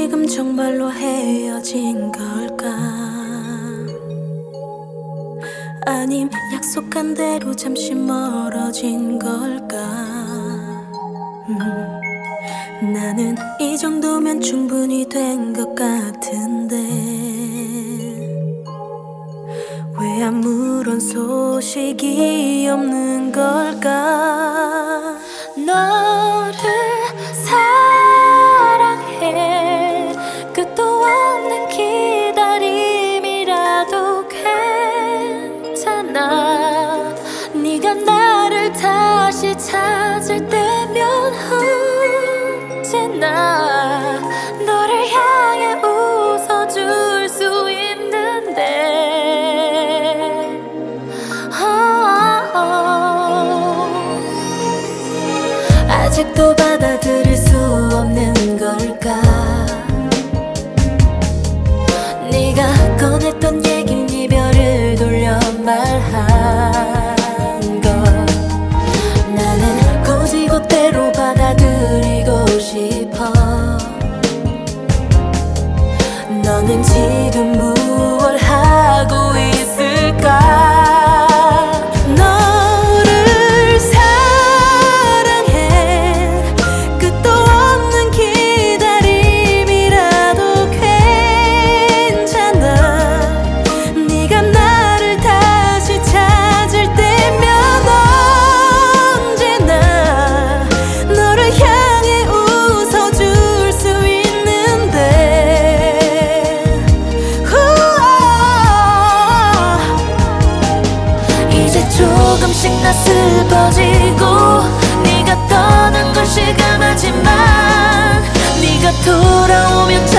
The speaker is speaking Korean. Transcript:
지금 정말로 헤어진 걸까? 아님 약속한 대로 잠시 멀어진 걸까? 나는 이 정도면 충분히 된 것 같은데 왜 아무런 소식이 없는 걸까? 너를 사랑해. 끝도 없는 기다림이라도 괜찮아. 네가 나를 다시 찾을 때면 언제나 너를 향해 웃어줄 수 있는데 아직도 받아들일 수 없는 걸까? 네가 꺼냈던 얘긴 이별을 돌려 말한 걸 나는 곧이곧대로 받아들이고 싶어. 너는 지금 무얼 하고 있을까? 조금씩 나 슬퍼지고 네가 떠난 건 실감하지만 네가 돌아오면